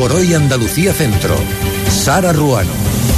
por Hoy Andalucía Centro. Sara Ruano.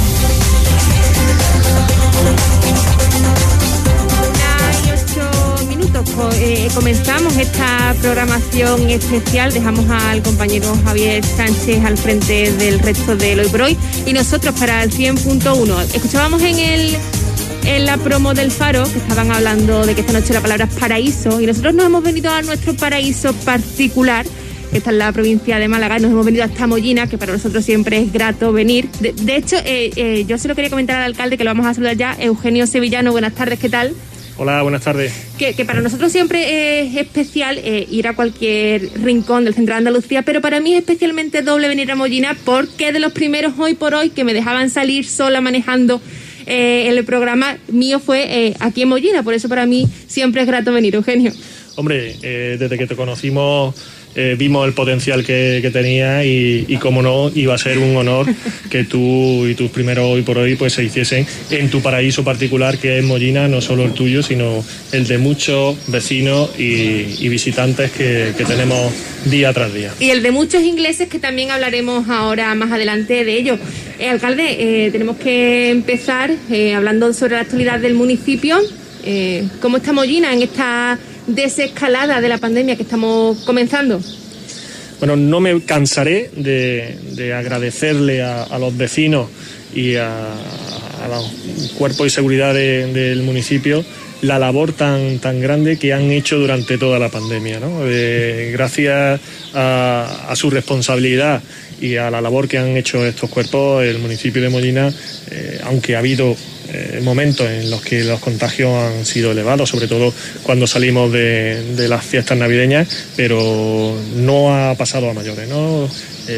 Comenzamos esta programación especial, dejamos al compañero Javier Sánchez al frente del resto del Hoy por Hoy y nosotros para el 100.1. Escuchábamos en la promo del Faro que estaban hablando de que esta noche la palabra es paraíso, y nosotros nos hemos venido a nuestro paraíso particular, que está en la provincia de Málaga, y nos hemos venido hasta Mollina, que para nosotros siempre es grato venir. De hecho, yo se lo quería comentar al alcalde, que lo vamos a saludar ya. Eugenio Sevillano, buenas tardes, ¿qué tal? Hola, buenas tardes. Que para nosotros siempre es especial ir a cualquier rincón del centro de Andalucía, pero para mí es especialmente doble venir a Mollina, porque de los primeros Hoy por Hoy que me dejaban salir sola manejando el programa mío fue aquí en Mollina, por eso para mí siempre es grato venir, Eugenio. Hombre, desde que te conocimos vimos el potencial que tenía y cómo no, iba a ser un honor que tú y tus primeros Hoy por Hoy pues se hiciesen en tu paraíso particular, que es Mollina, no solo el tuyo, sino el de muchos vecinos y visitantes que tenemos día tras día. Y el de muchos ingleses, que también hablaremos ahora más adelante de ello. Alcalde, tenemos que empezar hablando sobre la actualidad del municipio. ¿Cómo está Mollina en esta desescalada de la pandemia que estamos comenzando? Bueno, no me cansaré de agradecerle a los vecinos y a los cuerpos de seguridad del municipio la labor tan grande que han hecho durante toda la pandemia, ¿no? Gracias a su responsabilidad y a la labor que han hecho estos cuerpos, el municipio de Mollina, aunque ha habido momentos en los que los contagios han sido elevados, sobre todo cuando salimos de las fiestas navideñas, pero no ha pasado a mayores, ¿no?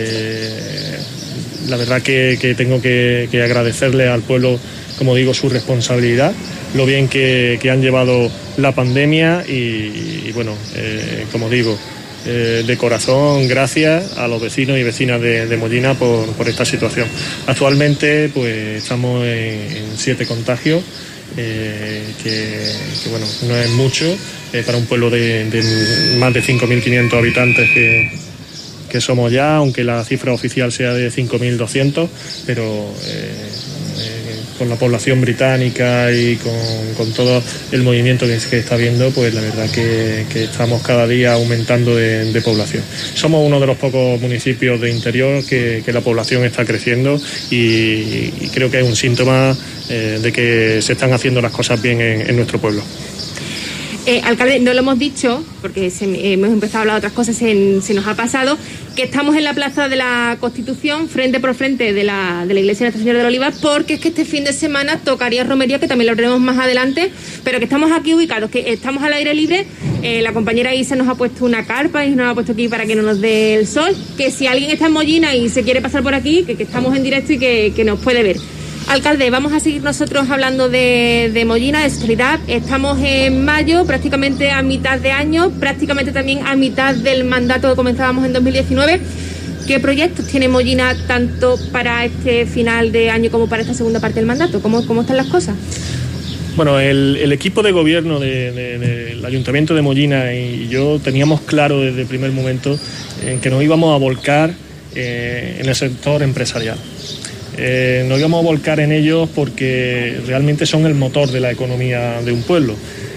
La verdad que tengo que agradecerle al pueblo, como digo, su responsabilidad, lo bien que han llevado la pandemia y bueno, como digo, de corazón, gracias a los vecinos y vecinas de Mollina por esta situación. Actualmente pues estamos en 7 contagios, que bueno, no es mucho para un pueblo de más de 5.500 habitantes que somos ya, aunque la cifra oficial sea de 5.200, pero con la población británica y con todo el movimiento que está habiendo, pues la verdad que estamos cada día aumentando de población. Somos uno de los pocos municipios de interior que la población está creciendo y creo que es un síntoma de que se están haciendo las cosas bien en nuestro pueblo. Alcalde, no lo hemos dicho, porque hemos empezado a hablar de otras cosas, se nos ha pasado, que estamos en la Plaza de la Constitución, frente por frente de la Iglesia de Nuestra Señora del Olivar, porque es que este fin de semana tocaría romería, que también lo veremos más adelante, pero que estamos aquí ubicados, que estamos al aire libre. La compañera Isa nos ha puesto una carpa y nos ha puesto aquí para que no nos dé el sol, que si alguien está en Mollina y se quiere pasar por aquí, que estamos en directo y que nos puede ver. Alcalde, vamos a seguir nosotros hablando de Mollina, de seguridad. Estamos en mayo, prácticamente a mitad de año, prácticamente también a mitad del mandato que comenzábamos en 2019. ¿Qué proyectos tiene Mollina tanto para este final de año como para esta segunda parte del mandato? ¿Cómo están las cosas? Bueno, el equipo de gobierno del Ayuntamiento de Mollina y yo teníamos claro desde el primer momento en que nos íbamos a volcar en el sector empresarial. Nos íbamos a volcar en ellos porque realmente son el motor de la economía de un pueblo.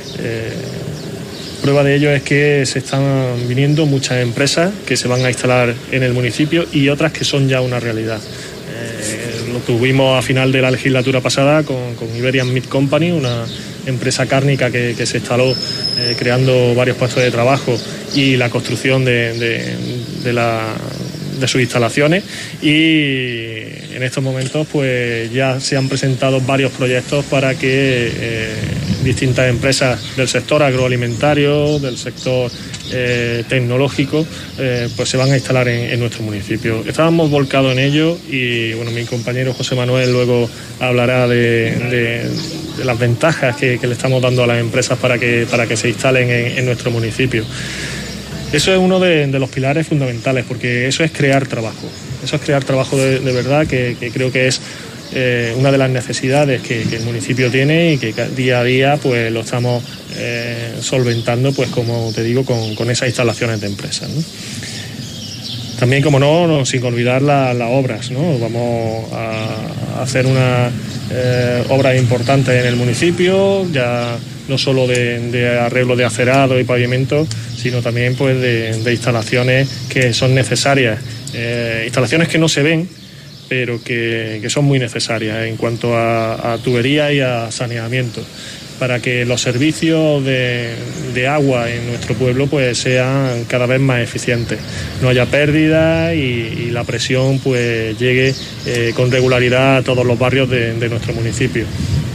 Prueba de ello es que se están viniendo muchas empresas que se van a instalar en el municipio y otras que son ya una realidad. Lo tuvimos a final de la legislatura pasada con Iberian Meat Company, una empresa cárnica que se instaló creando varios puestos de trabajo y la construcción de sus instalaciones, y en estos momentos pues ya se han presentado varios proyectos para que distintas empresas del sector agroalimentario, del sector tecnológico, pues se van a instalar en nuestro municipio. Estábamos volcados en ello y bueno, mi compañero José Manuel luego hablará de las ventajas que le estamos dando a las empresas para que se instalen en nuestro municipio. Eso es uno de los pilares fundamentales, porque eso es crear trabajo. Eso es crear trabajo de verdad, que creo que es una de las necesidades que el municipio tiene y que día a día pues lo estamos solventando, pues como te digo, con esas instalaciones de empresas, ¿no? También, como no, sin olvidar las obras, ¿no? Vamos a hacer una obras importantes en el municipio, ya no solo de arreglo de acerado y pavimento, sino también pues de instalaciones que son necesarias, instalaciones que no se ven, pero que son muy necesarias en cuanto a tubería y a saneamiento, para que los servicios de agua en nuestro pueblo pues sean cada vez más eficientes, no haya pérdidas y la presión pues llegue con regularidad a todos los barrios de nuestro municipio.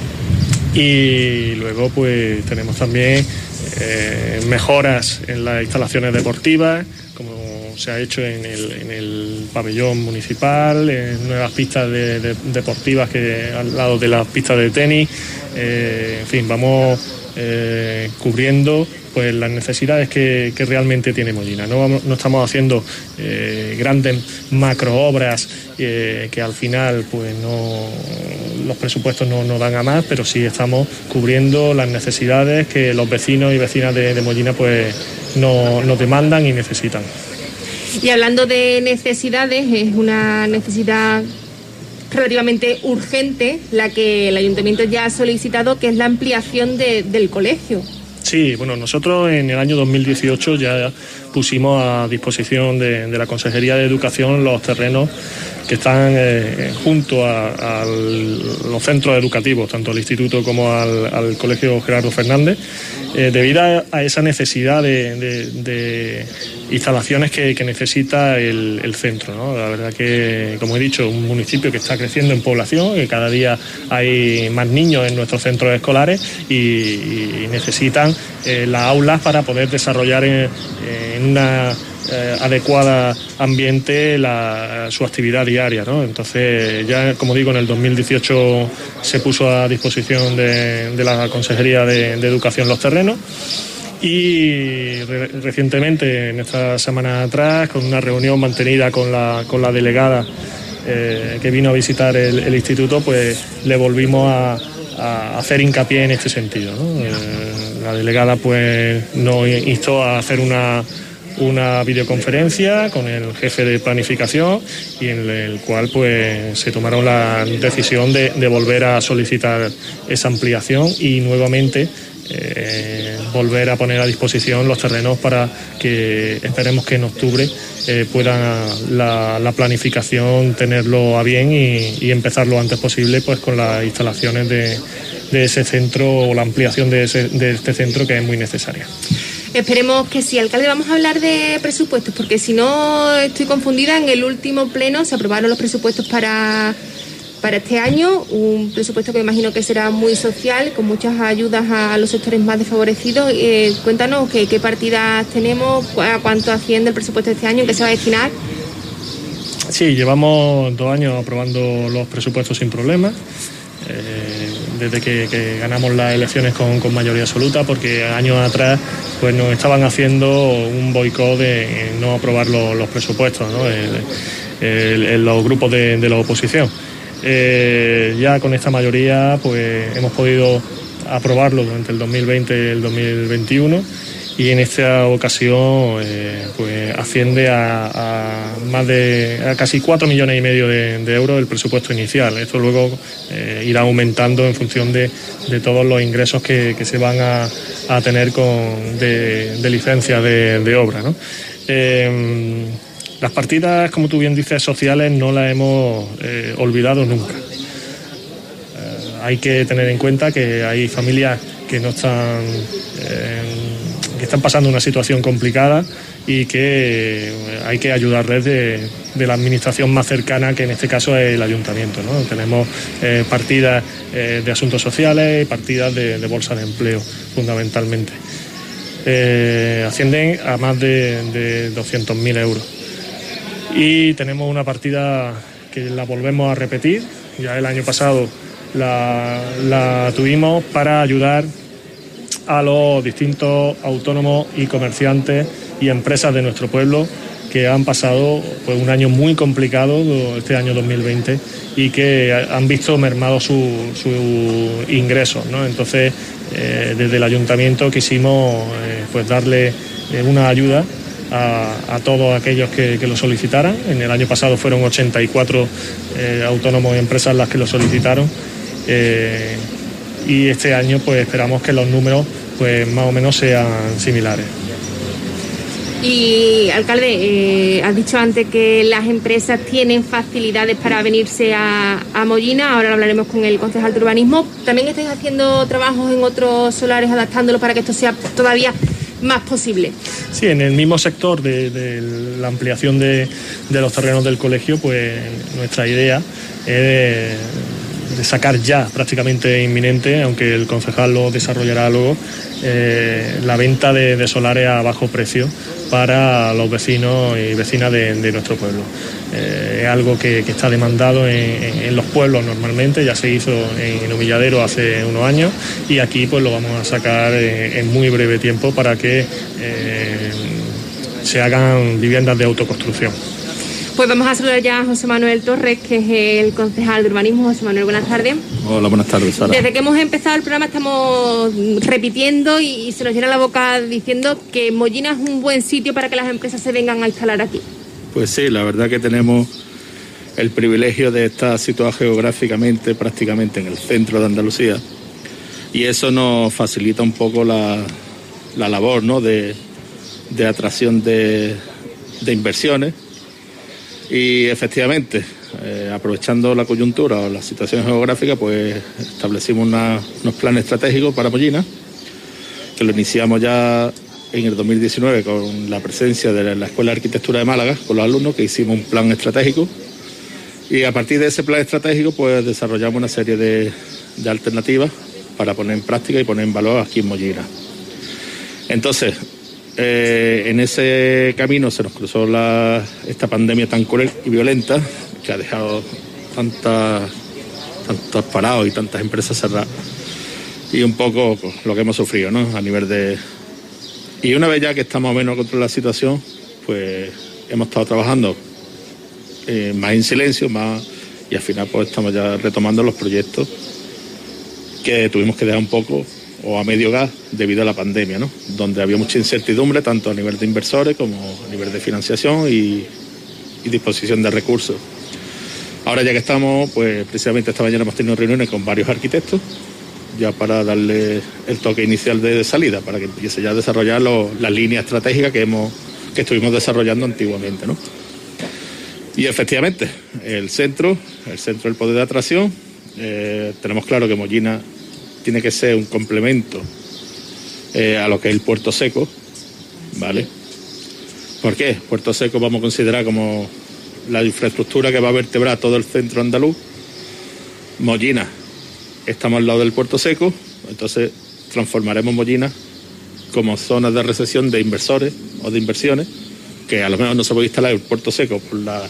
Y luego pues tenemos también mejoras en las instalaciones deportivas, como se ha hecho en el pabellón municipal, en nuevas pistas deportivas que al lado de las pistas de tenis. En fin, vamos cubriendo pues las necesidades que realmente tiene Mollina. No estamos haciendo grandes macroobras que al final pues los presupuestos no dan a más, pero sí estamos cubriendo las necesidades que los vecinos y vecinas de Mollina pues nos demandan y necesitan. Y hablando de necesidades, es una necesidad relativamente urgente la que el ayuntamiento ya ha solicitado, que es la ampliación del colegio. Sí, bueno, nosotros en el año 2018 ya pusimos a disposición de la Consejería de Educación los terrenos que están junto a los centros educativos, tanto al instituto como al Colegio Gerardo Fernández, debido a esa necesidad de instalaciones que necesita el centro, ¿no? La verdad que, como he dicho, un municipio que está creciendo en población, que cada día hay más niños en nuestros centros escolares y necesitan las aulas para poder desarrollar en una adecuada ambiente su actividad diaria, ¿no? Entonces ya, como digo, en el 2018 se puso a disposición de la Consejería de Educación los terrenos, y recientemente, en esta semana atrás, con una reunión mantenida con la delegada que vino a visitar el instituto, pues le volvimos a hacer hincapié en este sentido, ¿no? La delegada pues nos instó a hacer una videoconferencia con el jefe de planificación, y en el cual pues se tomaron la decisión de volver a solicitar esa ampliación y nuevamente volver a poner a disposición los terrenos para que esperemos que en octubre pueda la planificación tenerlo a bien y empezar lo antes posible pues con las instalaciones de ese centro, o la ampliación de este centro, que es muy necesaria. Esperemos que sí. Alcalde, vamos a hablar de presupuestos, porque si no estoy confundida, en el último pleno se aprobaron los presupuestos para este año, un presupuesto que me imagino que será muy social, con muchas ayudas a los sectores más desfavorecidos. Cuéntanos qué partidas tenemos, cuánto asciende el presupuesto de este año, en qué se va a destinar. Sí, llevamos 2 años aprobando los presupuestos sin problemas. Desde que ganamos las elecciones con mayoría absoluta, porque años atrás pues nos estaban haciendo un boicot de no aprobar los presupuestos, ¿no? En los grupos de la oposición. Ya con esta mayoría pues hemos podido aprobarlo durante el 2020 y el 2021, y en esta ocasión pues asciende a casi 4,5 millones de euros el presupuesto inicial. Esto luego irá aumentando en función de todos los ingresos que se van a tener de licencias de obra, ¿no? Las partidas, como tú bien dices, sociales, no las hemos olvidado nunca. Hay que tener en cuenta que hay familias que no están que están pasando una situación complicada, y que hay que ayudarles de la administración más cercana, que en este caso es el ayuntamiento, ¿no? Tenemos partidas de asuntos sociales y partidas de bolsa de empleo, fundamentalmente. Ascienden a más de 200.000 euros. Y tenemos una partida que la volvemos a repetir. Ya el año pasado la tuvimos para ayudar a los distintos autónomos y comerciantes y empresas de nuestro pueblo, que han pasado pues un año muy complicado, este año 2020, y que han visto mermados sus ingresos, ¿no? Entonces, desde el ayuntamiento quisimos pues darle una ayuda a todos aquellos que lo solicitaran. En el año pasado fueron 84 autónomos y empresas las que lo solicitaron, y este año pues esperamos que los números pues más o menos sean similares. Y, alcalde, has dicho antes que las empresas tienen facilidades para venirse a Mollina. Ahora lo hablaremos con el concejal de urbanismo. ¿También estáis haciendo trabajos en otros solares, adaptándolo para que esto sea todavía más posible? Sí, en el mismo sector de la ampliación de los terrenos del colegio, pues nuestra idea es de sacar ya prácticamente inminente, aunque el concejal lo desarrollará luego, la venta de solares a bajo precio para los vecinos y vecinas de nuestro pueblo. Es algo que está demandado en los pueblos normalmente, ya se hizo en Humilladero hace unos años, y aquí pues lo vamos a sacar en muy breve tiempo para que se hagan viviendas de autoconstrucción. Pues vamos a saludar ya a José Manuel Torres, que es el concejal de urbanismo. José Manuel, buenas tardes. Hola, buenas tardes, Sara. Desde que hemos empezado el programa estamos repitiendo y se nos llena la boca diciendo que Mollina es un buen sitio para que las empresas se vengan a instalar aquí. Pues sí, la verdad que tenemos el privilegio de estar situados geográficamente prácticamente en el centro de Andalucía, y eso nos facilita un poco la labor, ¿no?, de atracción de inversiones. Y efectivamente, aprovechando la coyuntura o la situación geográfica, pues establecimos unos planes estratégicos para Mollina, que lo iniciamos ya en el 2019 con la presencia de la Escuela de Arquitectura de Málaga, con los alumnos, que hicimos un plan estratégico, y a partir de ese plan estratégico pues desarrollamos una serie de alternativas para poner en práctica y poner en valor aquí en Mollina. Entonces, en ese camino se nos cruzó esta pandemia tan cruel y violenta, que ha dejado tantos parados y tantas empresas cerradas, y un poco pues, lo que hemos sufrido, ¿no?, a nivel de... Y una vez ya que estamos más o menos contra la situación, pues hemos estado trabajando más en silencio, y al final pues estamos ya retomando los proyectos que tuvimos que dejar un poco o a medio gas debido a la pandemia, ¿no?, donde había mucha incertidumbre tanto a nivel de inversores como a nivel de financiación y disposición de recursos. Ahora ya que estamos, pues precisamente esta mañana hemos tenido reuniones con varios arquitectos ya para darle el toque inicial de salida, para que empiece ya a desarrollar las líneas estratégicas que estuvimos desarrollando antiguamente, ¿no? Y efectivamente, el centro del poder de atracción, tenemos claro que Mollina tiene que ser un complemento a lo que es el Puerto Seco, ¿vale? ¿Por qué? Puerto Seco vamos a considerar como la infraestructura que va a vertebrar todo el centro andaluz. Mollina, estamos al lado del Puerto Seco, entonces transformaremos Mollina como zonas de recepción de inversores o de inversiones, que a lo mejor no se puede instalar el Puerto Seco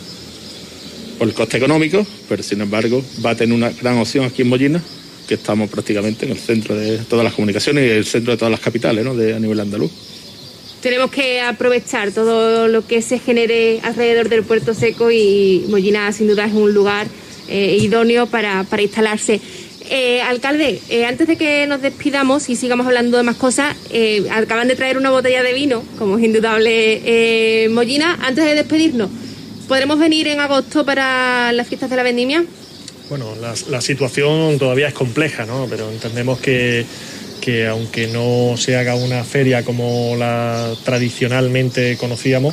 por el coste económico, pero sin embargo va a tener una gran opción aquí en Mollina, que estamos prácticamente en el centro de todas las comunicaciones y el centro de todas las capitales, ¿no?, a nivel andaluz. Tenemos que aprovechar todo lo que se genere alrededor del Puerto Seco, y Mollina sin duda es un lugar idóneo para instalarse. Alcalde, antes de que nos despidamos y sigamos hablando de más cosas, acaban de traer una botella de vino, como es indudable Mollina. Antes de despedirnos, ¿podremos venir en agosto para las fiestas de la vendimia? Bueno, la situación todavía es compleja, ¿no?, pero entendemos que aunque no se haga una feria como la tradicionalmente conocíamos,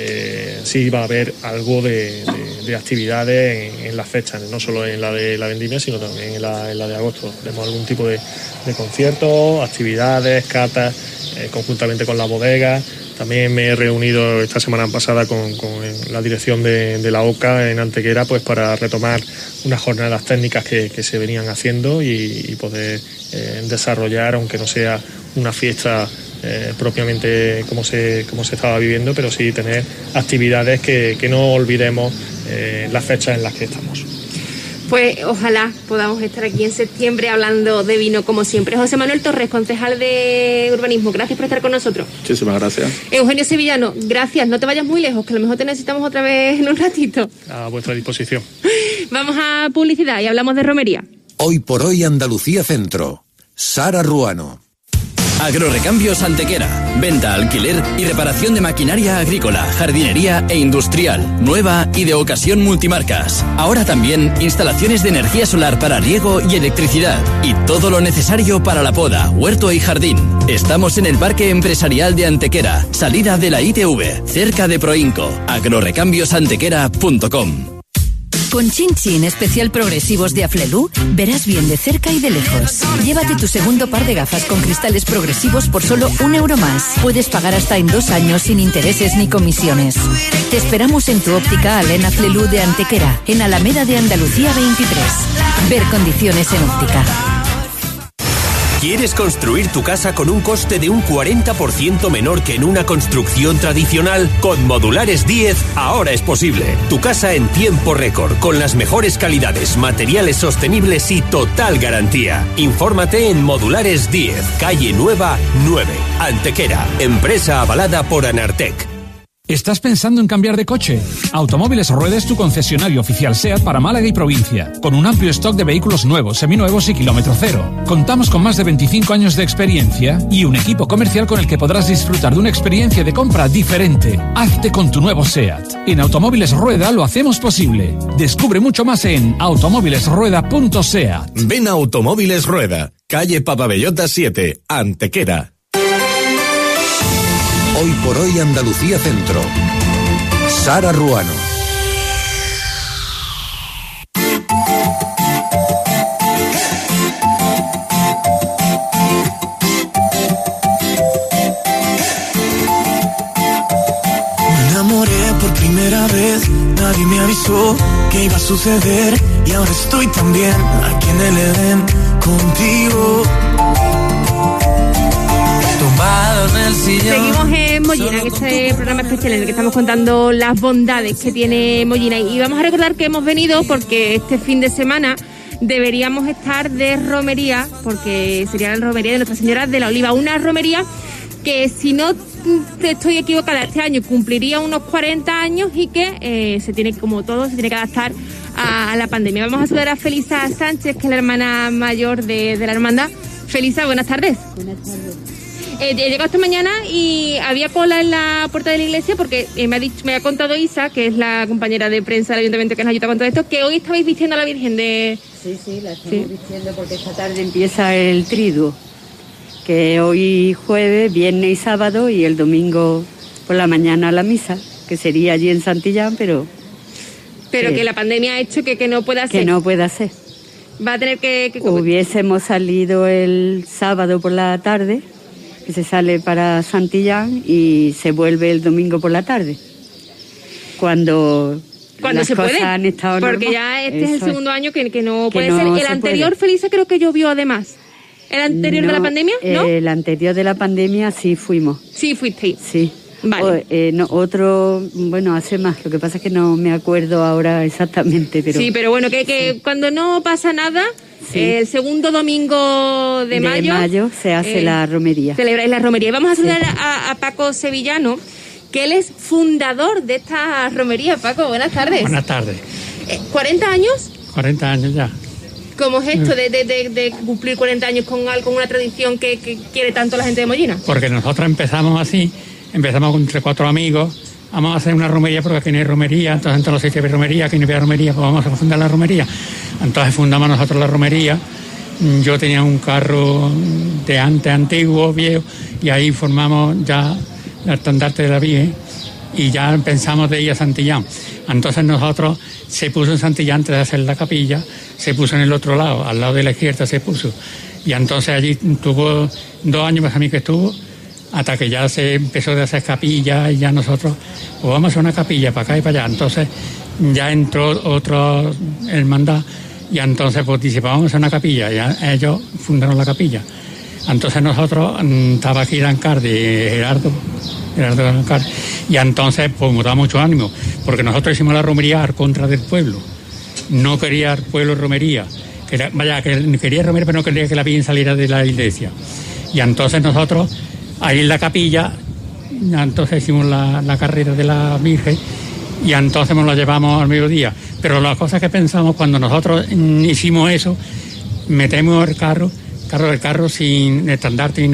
sí va a haber algo de actividades en las fechas, no solo en la de la vendimia, sino también en la de agosto. Tenemos algún tipo de conciertos, actividades, catas, conjuntamente con la bodega. También me he reunido esta semana pasada con la dirección de la OCA en Antequera, pues para retomar unas jornadas técnicas que se venían haciendo y poder desarrollar, aunque no sea una fiesta propiamente como se estaba viviendo, pero sí tener actividades que no olvidemos las fechas en las que estamos. Pues ojalá podamos estar aquí en septiembre hablando de vino como siempre. José Manuel Torres, concejal de urbanismo, gracias por estar con nosotros. Muchísimas gracias. Eugenio Sevillano, gracias, no te vayas muy lejos, que a lo mejor te necesitamos otra vez en un ratito. A vuestra disposición. Vamos a publicidad y hablamos de romería. Hoy por hoy Andalucía Centro. Sara Ruano. Agrorecambios Antequera. Venta, alquiler y reparación de maquinaria agrícola, jardinería e industrial, nueva y de ocasión multimarcas. Ahora también instalaciones de energía solar para riego y electricidad. Y todo lo necesario para la poda, huerto y jardín. Estamos en el Parque Empresarial de Antequera, salida de la ITV, cerca de Proinco. agrorrecambiosantequera.com. Con Chin Chin Especial Progresivos de Aflelu, verás bien de cerca y de lejos. Llévate tu segundo par de gafas con cristales progresivos por solo €1 más. Puedes pagar hasta en 2 años sin intereses ni comisiones. Te esperamos en tu óptica Alena Aflelu de Antequera, en Alameda de Andalucía 23. Ver condiciones en óptica. ¿Quieres construir tu casa con un coste de un 40% menor que en una construcción tradicional? Con Modulares 10 ahora es posible. Tu casa en tiempo récord, con las mejores calidades, materiales sostenibles y total garantía. Infórmate en Modulares 10, calle Nueva 9, Antequera. Empresa avalada por Anartec. ¿Estás pensando en cambiar de coche? Automóviles Rueda es tu concesionario oficial SEAT para Málaga y provincia, con un amplio stock de vehículos nuevos, seminuevos y kilómetro cero. Contamos con más de 25 años de experiencia y un equipo comercial con el que podrás disfrutar de una experiencia de compra diferente. Hazte con tu nuevo SEAT. En Automóviles Rueda lo hacemos posible. Descubre mucho más en automóvilesrueda.seat. Ven a Automóviles Rueda, calle Papabellota 7, Antequera. Hoy por hoy Andalucía Centro. Sara Ruano. Me enamoré por primera vez, nadie me avisó que iba a suceder y ahora estoy también aquí en el Edén contigo. Seguimos en Mollina, en este programa especial en el que estamos contando las bondades que tiene Mollina, y vamos a recordar que hemos venido porque este fin de semana deberíamos estar de romería, porque sería la romería de Nuestra Señora de la Oliva, una romería que, si no estoy equivocada, este año cumpliría unos 40 años y que se tiene, como todo, se tiene que adaptar a la pandemia. Vamos a saludar a Felisa Sánchez, que es la hermana mayor de la hermandad. Felisa, buenas tardes. Buenas tardes. Llegó esta mañana y había cola en la puerta de la iglesia porque me ha contado Isa, que es la compañera de prensa del ayuntamiento que nos ayuda con todo esto, que hoy estabais vistiendo a la Virgen de... Sí, la estamos vistiendo porque esta tarde empieza el triduo, que hoy jueves, viernes y sábado, y el domingo por la mañana la misa, que sería allí en Santillán, pero que la pandemia ha hecho que no pueda ser. Que no pueda ser. Va a tener que... Hubiésemos salido el sábado por la tarde, que se sale para Santillán, y se vuelve el domingo por la tarde. Cuando se puede, han estado porque normal. Ya este es el segundo año que no puede no ser. El anterior, puede. Felisa, creo que llovió además. ¿El anterior de la pandemia? ¿No? El anterior de la pandemia sí fuimos. Sí, fuisteis. Sí. Vale. Hace más. Lo que pasa es que no me acuerdo ahora exactamente, pero... Sí, pero bueno, que cuando no pasa nada, sí, el segundo domingo de mayo se hace la romería. Celebráis la romería. Y vamos a saludar a Paco Sevillano, que él es fundador de esta romería. Paco, buenas tardes. Buenas tardes. ¿40 años? 40 años ya. ¿Cómo es esto de cumplir 40 años con una tradición que quiere tanto la gente de Mollina? Porque nosotros empezamos entre 4 amigos, vamos a hacer una romería porque aquí no hay romería, entonces en todos los sitios hay romería, aquí no había romería, pues vamos a fundar la romería. Entonces fundamos nosotros la romería. Yo tenía un carro de antes, antiguo, viejo, y ahí formamos ya el estandarte de la Virgen y ya pensamos de ir a Santillán. Entonces nosotros se puso en Santillán antes de hacer la capilla, se puso en el otro lado, al lado de la izquierda se puso. Y entonces allí tuvo 2 años más a mí que estuvo, hasta que ya se empezó a hacer capilla y ya nosotros, pues vamos a hacer una capilla para acá y para allá. Entonces ya entró otro hermandad y entonces pues dice, pues vamos a hacer una capilla. Ya ellos fundaron la capilla. Entonces nosotros, estaba aquí Dancardi, Gerardo Dancardi, y entonces pues nos da mucho ánimo, porque nosotros hicimos la romería al contra del pueblo. No quería el pueblo romería. Quería romería, pero no quería que la Virgen saliera de la iglesia. Y entonces nosotros, ahí en la capilla, entonces hicimos la carrera de la Virgen y entonces nos la llevamos al mediodía. Pero las cosas que pensamos cuando nosotros hicimos eso, metemos el carro sin estandarte ni nada,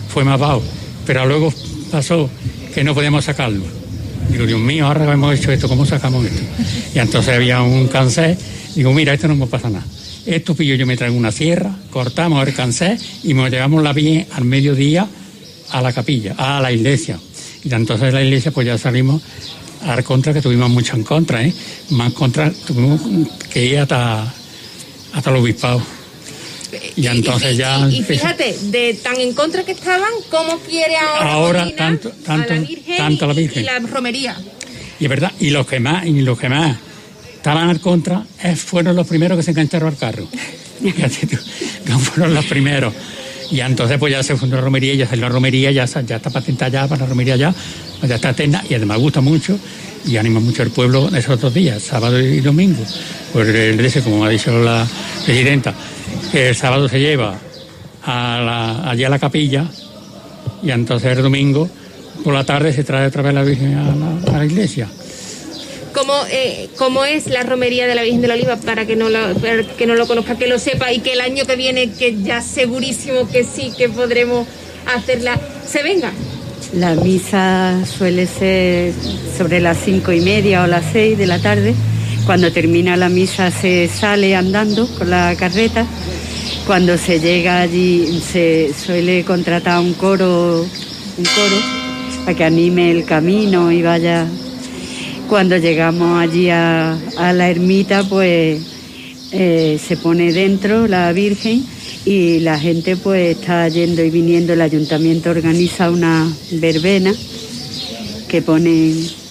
fue más bajo, pero luego pasó que no podíamos sacarlo. Digo, Dios mío, ahora hemos hecho esto, ¿cómo sacamos esto? Y entonces había un cancé, digo, mira, esto no me pasa nada. Esto pillo, yo me traigo una sierra, cortamos el cancé y nos llevamos la bien al mediodía a la capilla, a la iglesia. Y entonces la iglesia pues ya salimos a dar contra, que tuvimos mucho en contra, más contra, tuvimos que ir hasta el obispado. Y entonces y fíjate, de tan en contra que estaban, ¿cómo quiere ahora tanto a la Virgen y la romería? Y es verdad, y los que más estaban al contra fueron los primeros que se engancharon al carro. Fíjate tú, no fueron los primeros. Y entonces pues ya se fundó la romería, ya salió la romería, ya está patentada ya para la romería ya está eterna, y además gusta mucho y anima mucho al pueblo esos otros días, sábado y domingo. Pues como ha dicho la presidenta, que el sábado se lleva allí a la capilla, y entonces el domingo por la tarde se trae otra vez la Virgen a la iglesia. ¿Cómo es la romería de la Virgen de la Oliva, para que no lo conozca, que lo sepa, y que el año que viene, que ya segurísimo que sí, que podremos hacerla, se venga? La misa suele ser sobre las 5:30 o las 6 de la tarde. Cuando termina la misa se sale andando con la carreta. Cuando se llega allí se suele contratar un coro para que anime el camino y vaya. Cuando llegamos allí a la ermita, pues se pone dentro la Virgen y la gente pues está yendo y viniendo. El ayuntamiento organiza una verbena que ponen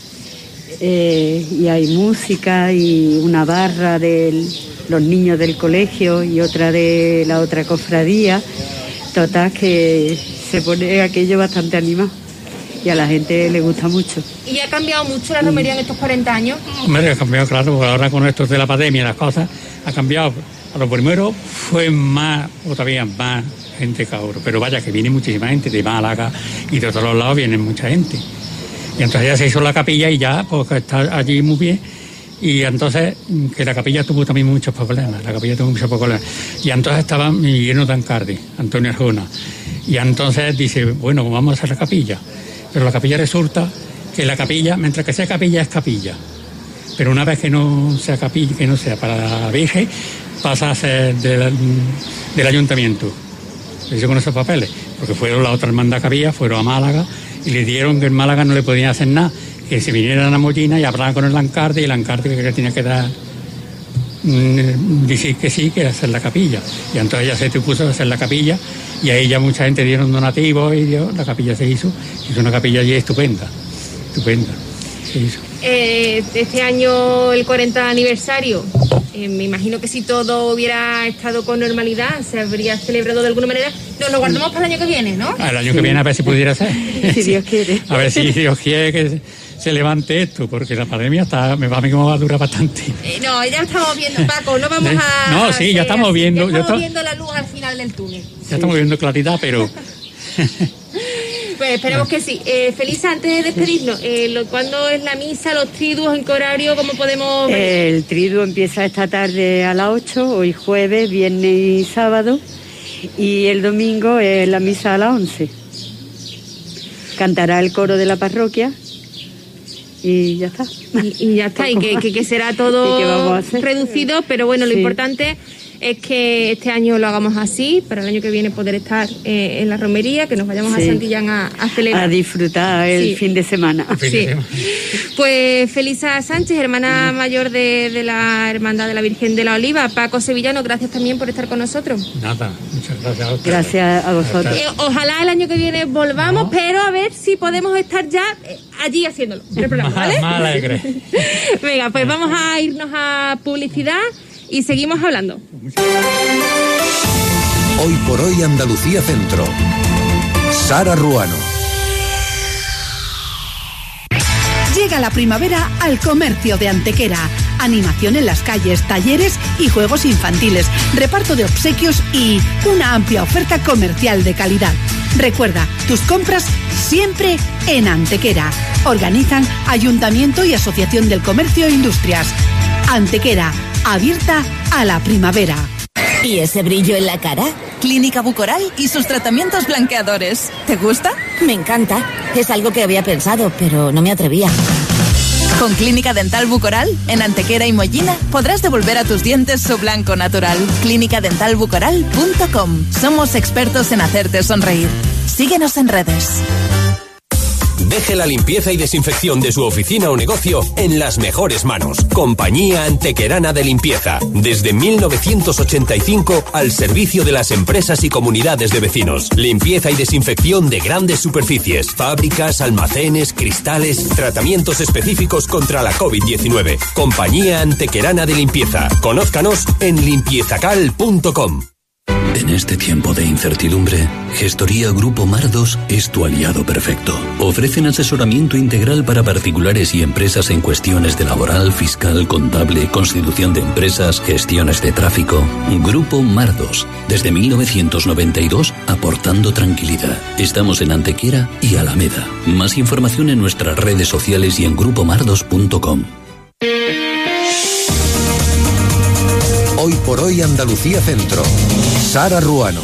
y hay música y una barra de los niños del colegio y otra de la otra cofradía. Total, que se pone aquello bastante animado. Y a la gente le gusta mucho. ¿Y ha cambiado mucho la romería en estos 40 años? Hombre, ha cambiado, claro, porque ahora con esto de la pandemia y las cosas, ha cambiado. A lo primero fue más, o todavía más gente que ahora, pero vaya que viene muchísima gente, de Málaga y de todos los lados viene mucha gente. Y entonces ya se hizo la capilla y ya, pues está allí muy bien. Y entonces, que la capilla tuvo también muchos problemas, Y entonces estaba lleno de Ancardi, Antonio Arjona. Y entonces dice, bueno, pues vamos a hacer la capilla. Pero la capilla resulta que la capilla, mientras que sea capilla, es capilla. Pero una vez que no sea capilla, que no sea para la Virgen, pasa a ser del ayuntamiento. Se hizo con esos papeles, porque fueron la otra hermandad que había, fueron a Málaga y le dieron que en Málaga no le podían hacer nada, que se vinieran a Mollina y hablaban con el Lancarte, y el Lancarte que tenía que dar, decir que sí, que hacer la capilla. Y entonces ya se puso a hacer la capilla, y ahí ya mucha gente dieron donativos y la capilla se hizo una capilla allí estupenda. Se hizo. Este año, el 40 aniversario, me imagino que si todo hubiera estado con normalidad, se habría celebrado de alguna manera. Nos lo guardamos para el año que viene, ¿no? El año que viene a ver si pudiera ser. Si Dios quiere. A ver si Dios quiere que se levante esto, porque la pandemia me va a durar bastante. No, ya estamos viendo, Paco, no vamos a... No, sí, ya estamos viendo. Ya estamos viendo la luz al final del túnel. Ya estamos viendo claridad, pero... Pues esperemos que sí. Felisa, antes de despedirnos, ¿cuándo es la misa, los triduos, en qué horario, cómo podemos ver? El triduo empieza esta tarde a las 8, hoy jueves, viernes y sábado, y el domingo es la misa a las 11. Cantará el coro de la parroquia y ya está. Y ya está, y que será todo reducido, pero bueno, lo importante es que este año lo hagamos así, para el año que viene poder estar en la romería, que nos vayamos a Santillán a celebrar. A disfrutar el fin de semana. Sí. Pues Felisa Sánchez, hermana mayor de la Hermandad de la Virgen de la Oliva. Paco Sevillano, gracias también por estar con nosotros. Nada, muchas gracias a ustedes. Gracias a vosotros. Ojalá el año que viene volvamos, pero a ver si podemos estar ya allí haciéndolo. El programa, ¿vale? Más alegre. Venga, pues vamos a irnos a publicidad y seguimos hablando. Hoy por hoy Andalucía Centro. Sara Ruano. Llega la primavera al comercio de Antequera. Animación en las calles, talleres y juegos infantiles, reparto de obsequios y una amplia oferta comercial de calidad. Recuerda, tus compras siempre en Antequera. Organizan Ayuntamiento y Asociación del Comercio e Industrias. Antequera, abierta a la primavera. ¿Y ese brillo en la cara? Clínica Bucoral y sus tratamientos blanqueadores. ¿Te gusta? Me encanta. Es algo que había pensado, pero no me atrevía. Con Clínica Dental Bucoral, en Antequera y Mollina, podrás devolver a tus dientes su blanco natural. Clínicadentalbucoral.com. Somos expertos en hacerte sonreír. Síguenos en redes. Deje la limpieza y desinfección de su oficina o negocio en las mejores manos. Compañía Antequerana de Limpieza. Desde 1985 al servicio de las empresas y comunidades de vecinos. Limpieza y desinfección de grandes superficies, fábricas, almacenes, cristales, tratamientos específicos contra la COVID-19. Compañía Antequerana de Limpieza. Conózcanos en limpiezacal.com. En este tiempo de incertidumbre, Gestoría Grupo Mardos es tu aliado perfecto. Ofrecen asesoramiento integral para particulares y empresas en cuestiones de laboral, fiscal, contable, constitución de empresas, gestiones de tráfico. Grupo Mardos, desde 1992, aportando tranquilidad. Estamos en Antequera y Alameda. Más información en nuestras redes sociales y en grupomardos.com. Hoy por hoy Andalucía Centro. Sara Ruano.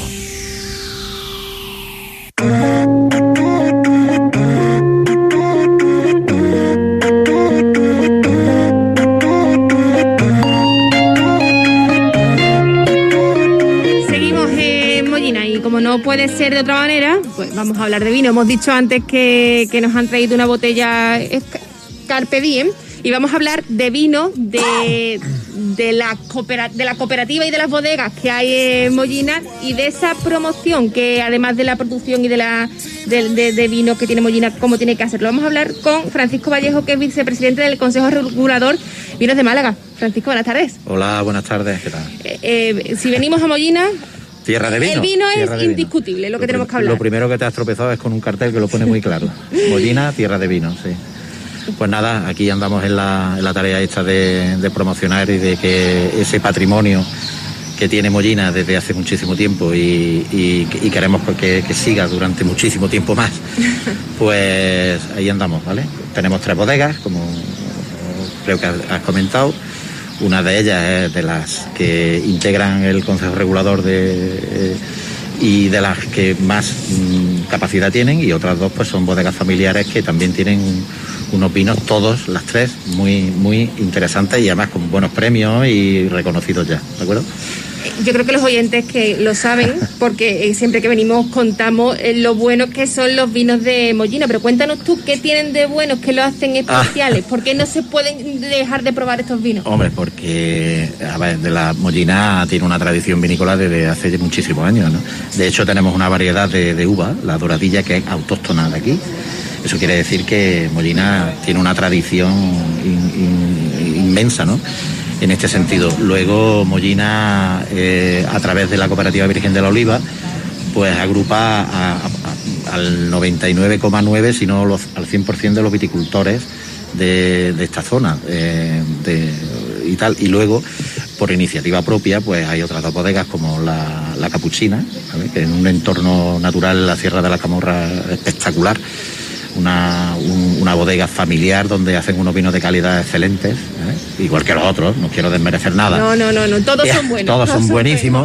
Seguimos en Mollina y como no puede ser de otra manera, pues vamos a hablar de vino. Hemos dicho antes que nos han traído una botella Carpe Diem y vamos a hablar de vino de la cooperativa y de las bodegas que hay en Mollina y de esa promoción que además de la producción y de vino que tiene Mollina, cómo tiene que hacerlo. Vamos a hablar con Francisco Vallejo, que es vicepresidente del Consejo Regulador Vinos de Málaga. Francisco, buenas tardes. Hola, buenas tardes, ¿qué tal? Si venimos a Mollina, tierra de vino. El vino es indiscutible, lo que tenemos que hablar. Lo primero que te has tropezado es con un cartel que lo pone muy claro. Mollina, tierra de vino, sí. Pues nada, aquí andamos en la tarea esta de promocionar y de que ese patrimonio que tiene Mollina desde hace muchísimo tiempo y queremos que siga durante muchísimo tiempo más, pues ahí andamos, ¿vale? Tenemos 3 bodegas, como creo que has comentado. Una de ellas es de las que integran el Consejo Regulador y de las que más capacidad tienen, y otras 2 pues son bodegas familiares que también tienen unos vinos, todos, las 3, muy, muy interesantes y además con buenos premios y reconocidos ya, ¿de acuerdo? Yo creo que los oyentes que lo saben, porque siempre que venimos contamos lo buenos que son los vinos de Mollina, pero cuéntanos tú qué tienen de buenos, qué lo hacen especiales, ¿por qué no se pueden dejar de probar estos vinos? Hombre, porque a ver, de la Mollina tiene una tradición vinícola desde hace muchísimos años, ¿no? De hecho tenemos una variedad de uva, la doradilla, que es autóctona de aquí. Eso quiere decir que Mollina tiene una tradición inmensa, ¿no? En este sentido. Luego Mollina, a través de la Cooperativa Virgen de la Oliva, pues agrupa al 99,9, si no al 100% de los viticultores de esta zona y tal. Y luego, por iniciativa propia, pues hay otras 2 bodegas como la Capuchina, ¿vale? Que en un entorno natural, la Sierra de la Camorra, espectacular. Una bodega familiar donde hacen unos vinos de calidad excelentes, igual que los otros, no quiero desmerecer nada. No, todos son buenos. Todos son buenísimos.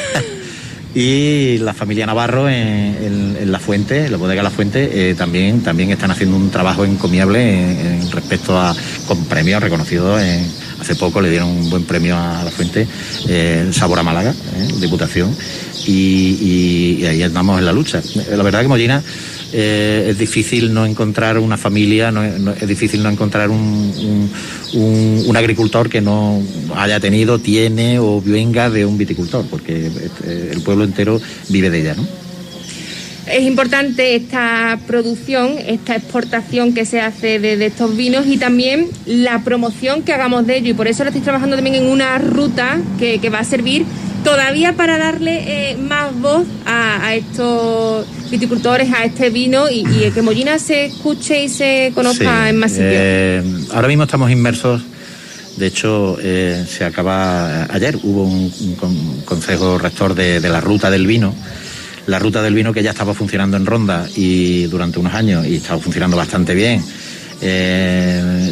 Y la familia Navarro en La Fuente, en la bodega La Fuente, también están haciendo un trabajo encomiable en respecto con premios reconocidos. Hace poco le dieron un buen premio a La Fuente, Sabor a Málaga, Diputación, y ahí andamos en la lucha. La verdad que Mollina, es difícil no encontrar una familia, es difícil no encontrar un agricultor que no tiene o venga de un viticultor, porque el pueblo entero vive de ella, ¿no? Es importante esta producción, esta exportación que se hace de estos vinos y también la promoción que hagamos de ello, y por eso ahora estoy trabajando también en una ruta que va a servir todavía para darle más voz a estos viticultores, a este vino y que Mollina se escuche y se conozca en más sitios. Ahora mismo estamos inmersos, de hecho se acaba, ayer hubo un consejo rector de la ruta del vino. La ruta del vino, que ya estaba funcionando en Ronda y durante unos años y estaba funcionando bastante bien,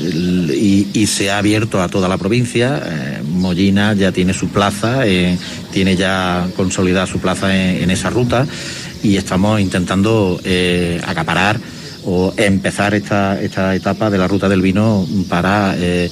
y se ha abierto a toda la provincia. Mollina ya tiene su plaza, tiene ya consolidada su plaza en esa ruta, y estamos intentando acaparar o empezar esta etapa de la ruta del vino para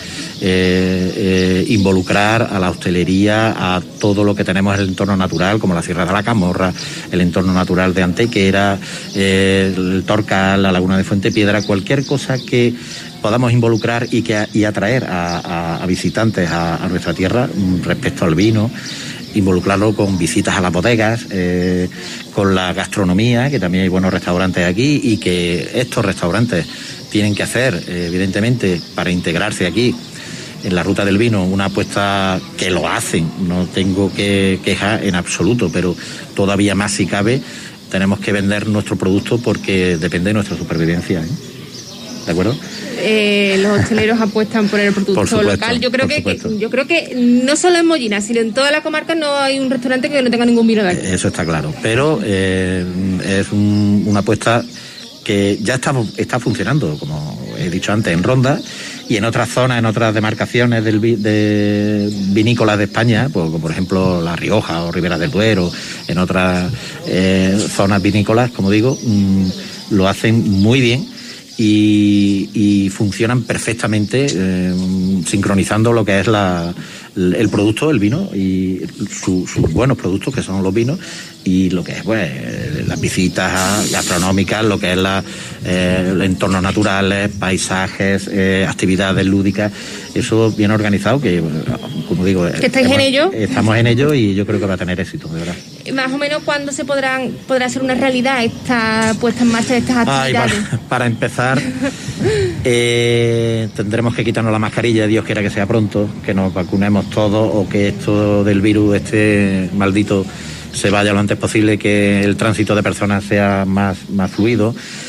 involucrar a la hostelería, a todo lo que tenemos en el entorno natural, como la Sierra de la Camorra, el entorno natural de Antequera, el Torcal, la Laguna de Fuentepiedra, cualquier cosa que podamos involucrar y atraer a visitantes a nuestra tierra respecto al vino, involucrarlo con visitas a las bodegas, con la gastronomía, que también hay buenos restaurantes aquí, y que estos restaurantes tienen que hacer, evidentemente, para integrarse aquí en la ruta del vino, una apuesta que lo hacen, no tengo que quejar en absoluto, pero todavía más si cabe, tenemos que vender nuestro producto porque depende de nuestra supervivencia, ¿eh? ¿De acuerdo? Los hosteleros apuestan por el producto local. Yo creo que no solo en Mollina, sino en toda la comarca no hay un restaurante que no tenga ningún vino de aquí. Eso está claro, pero es una apuesta que ya está funcionando, como he dicho antes, en Ronda y en otras zonas, en otras demarcaciones de vinícolas de España, pues, como por ejemplo La Rioja o Ribera del Duero, en otras zonas vinícolas, como digo, lo hacen muy bien. Y funcionan perfectamente, sincronizando lo que es el producto, el vino, y sus buenos productos, que son los vinos, y lo que es las visitas gastronómicas, lo que es entornos naturales, paisajes, actividades lúdicas, eso bien organizado, que como digo, ¿que estáis en ello? Estamos en ello, y yo creo que va a tener éxito, de verdad. Más o menos, ¿cuándo podrá ser una realidad esta puesta en marcha de estas actividades? Para empezar, tendremos que quitarnos la mascarilla, Dios quiera que sea pronto, que nos vacunemos todos, o que esto del virus, este maldito, se vaya lo antes posible, que el tránsito de personas sea más fluido,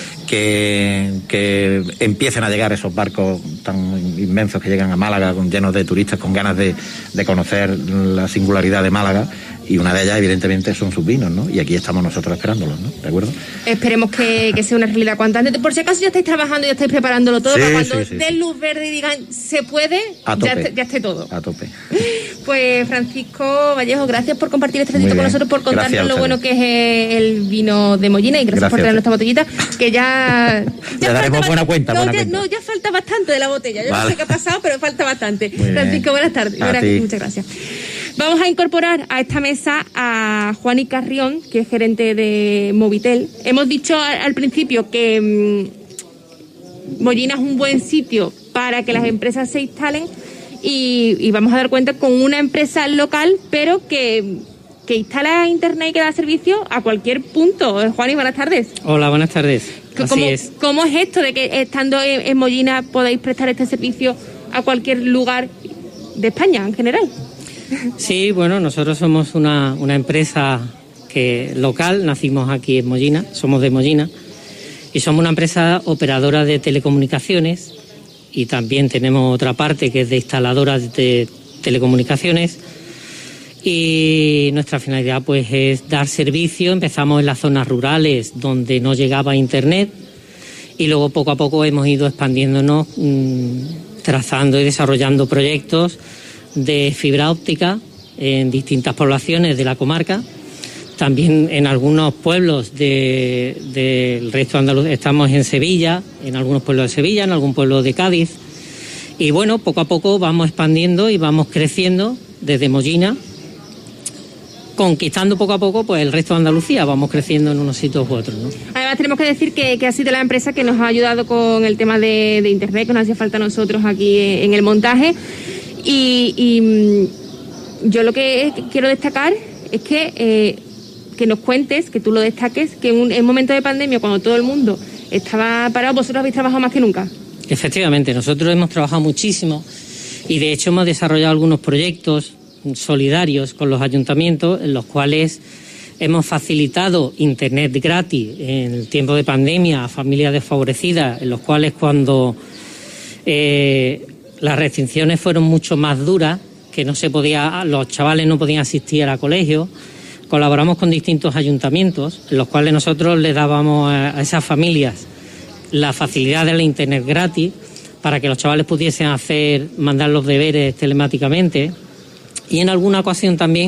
que empiecen a llegar esos barcos tan inmensos que llegan a Málaga, llenos de turistas con ganas de conocer la singularidad de Málaga, y una de ellas evidentemente son sus vinos, ¿no? Y aquí estamos nosotros esperándolos, ¿no? ¿De acuerdo? Esperemos que sea una realidad cuanto antes. Por si acaso ya estáis trabajando, ya estáis preparándolo todo, para cuando den luz verde y digan se puede, ya esté todo. A tope. Pues Francisco Vallejo, gracias por compartir este ratito con nosotros, por contarnos lo bueno que es el vino de Mollina, y gracias por traernos esta botellita, que ya daremos buena cuenta. Ya falta bastante de la botella. Yo no sé qué ha pasado, pero falta bastante. Francisco, buenas tardes. Muchas gracias. Vamos a incorporar a esta mesa a Juani Carrión, que es gerente de Movitel. Hemos dicho al principio que Mollina es un buen sitio para que las empresas se instalen, y vamos a dar cuenta con una empresa local, pero que instala internet y que da servicio a cualquier punto. Juani, buenas tardes. Hola, buenas tardes. ¿Cómo es esto de que estando en Mollina podéis prestar este servicio a cualquier lugar de España en general? Sí, bueno, nosotros somos una empresa local, nacimos aquí en Mollina, somos de Mollina, y somos una empresa operadora de telecomunicaciones, y también tenemos otra parte que es de instaladoras de telecomunicaciones, y nuestra finalidad pues es dar servicio. Empezamos en las zonas rurales donde no llegaba internet, y luego poco a poco hemos ido expandiéndonos, trazando y desarrollando proyectos de fibra óptica en distintas poblaciones de la comarca. También en algunos pueblos del resto de Andalucía. Estamos en Sevilla, en algunos pueblos de Sevilla, en algún pueblo de Cádiz. Y bueno, poco a poco vamos expandiendo y vamos creciendo desde Mollina, conquistando poco a poco pues el resto de Andalucía. Vamos creciendo en unos sitios u otros, ¿no? Además tenemos que decir que ha sido la empresa que nos ha ayudado con el tema de internet, que nos hacía falta a nosotros aquí en el montaje. Y yo lo que quiero destacar es que nos cuentes, que tú lo destaques, que en un momento de pandemia, cuando todo el mundo estaba parado, vosotros habéis trabajado más que nunca. Efectivamente, nosotros hemos trabajado muchísimo, y de hecho hemos desarrollado algunos proyectos solidarios con los ayuntamientos, en los cuales hemos facilitado internet gratis en el tiempo de pandemia a familias desfavorecidas, en los cuales cuando las restricciones fueron mucho más duras, que los chavales no podían asistir a colegios, colaboramos con distintos ayuntamientos, en los cuales nosotros les dábamos a esas familias la facilidad del internet gratis, para que los chavales pudiesen mandar los deberes telemáticamente, y en alguna ocasión también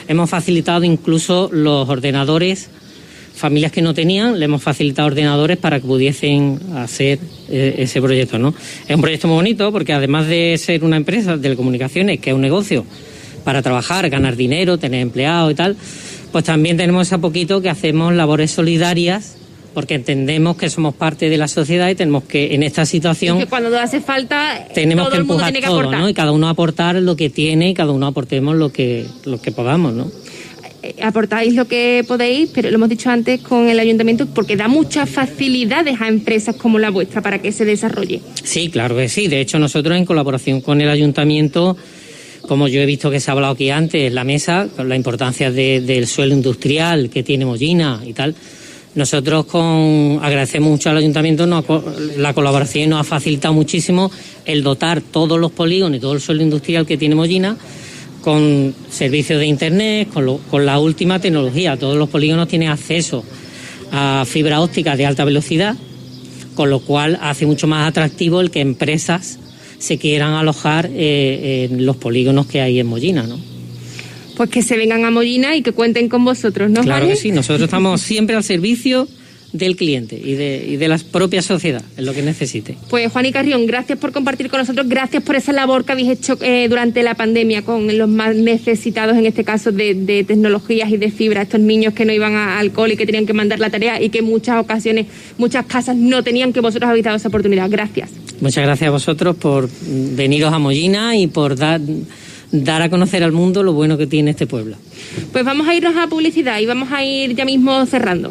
hemos facilitado incluso los ordenadores, familias que no tenían, le hemos facilitado ordenadores para que pudiesen hacer ese proyecto, ¿no? Es un proyecto muy bonito porque además de ser una empresa de telecomunicaciones, que es un negocio para trabajar, ganar dinero, tener empleados y tal, pues también tenemos ese poquito que hacemos labores solidarias porque entendemos que somos parte de la sociedad y tenemos que, en esta situación... Y que cuando hace falta, tenemos todo que el mundo empujar tiene que todo, aportar. ¿no? Y cada uno aportar lo que tiene y cada uno aportemos lo que podamos, ¿no? Aportáis lo que podéis, pero lo hemos dicho antes con el ayuntamiento, porque da muchas facilidades a empresas como la vuestra para que se desarrolle. Sí, claro que sí. De hecho, nosotros en colaboración con el ayuntamiento, como yo he visto que se ha hablado aquí antes en la mesa, con la importancia del suelo industrial que tiene Mollina y tal, nosotros agradecemos mucho al ayuntamiento, la colaboración nos ha facilitado muchísimo el dotar todos los polígonos y todo el suelo industrial que tiene Mollina con servicios de internet, con la última tecnología. Todos los polígonos tienen acceso a fibra óptica de alta velocidad, con lo cual hace mucho más atractivo el que empresas se quieran alojar en los polígonos que hay en Mollina, ¿no? Pues que se vengan a Mollina y que cuenten con vosotros, ¿no? Claro ¿Vale? que sí, nosotros estamos siempre al servicio del cliente y de la propia sociedad, en lo que necesite. Pues Juan y Carrión, gracias por compartir con nosotros, gracias por esa labor que habéis hecho durante la pandemia con los más necesitados, en este caso de tecnologías y de fibra, estos niños que no iban al cole y que tenían que mandar la tarea y que en muchas ocasiones, muchas casas no tenían, que vosotros habéis dado esa oportunidad. Gracias. Muchas gracias a vosotros por veniros a Mollina y por dar a conocer al mundo lo bueno que tiene este pueblo. Pues vamos a irnos a publicidad y vamos a ir ya mismo cerrando.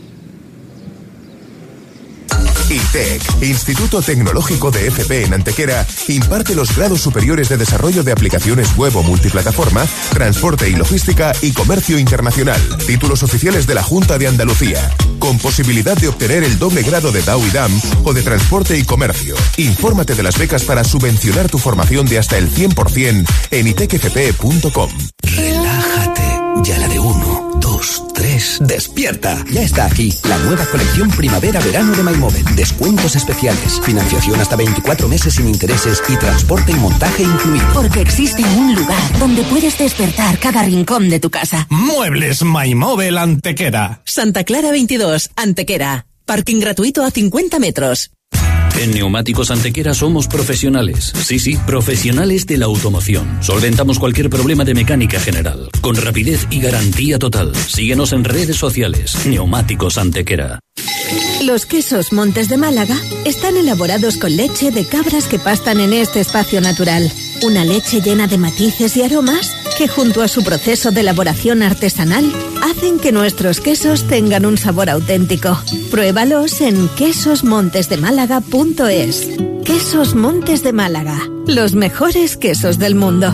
ITEC, Instituto Tecnológico de FP en Antequera, imparte los grados superiores de desarrollo de aplicaciones web o multiplataforma, transporte y logística y comercio internacional. Títulos oficiales de la Junta de Andalucía, con posibilidad de obtener el doble grado de DAO y DAM o de transporte y comercio. Infórmate de las becas para subvencionar tu formación de hasta el 100% en itecfp.com. Relájate. Ya la de 1, 2, 3. ¡Despierta! Ya está aquí la nueva colección primavera-verano de MyMóvil. Descuentos especiales, financiación hasta 24 meses sin intereses y transporte y montaje incluido. Porque existe un lugar donde puedes despertar cada rincón de tu casa. Muebles MyMóvil Antequera. Santa Clara 22, Antequera. Parking gratuito a 50 metros. En Neumáticos Antequera somos profesionales. Sí, profesionales de la automoción. Solventamos cualquier problema de mecánica general, con rapidez y garantía total. Síguenos en redes sociales. Neumáticos Antequera. Los quesos Montes de Málaga están elaborados con leche de cabras que pastan en este espacio natural. Una leche llena de matices y aromas que, junto a su proceso de elaboración artesanal, hacen que nuestros quesos tengan un sabor auténtico. Pruébalos en quesosmontesdemálaga.es. Quesos Montes de Málaga, los mejores quesos del mundo.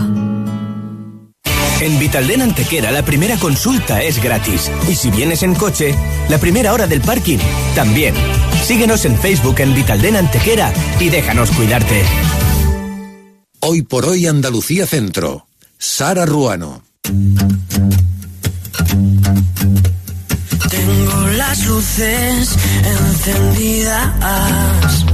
En Vitalden Antequera la primera consulta es gratis. Y si vienes en coche, la primera hora del parking también. Síguenos en Facebook en Vitalden Antequera y déjanos cuidarte. Hoy por hoy Andalucía Centro. Sara Ruano. Tengo las luces encendidas.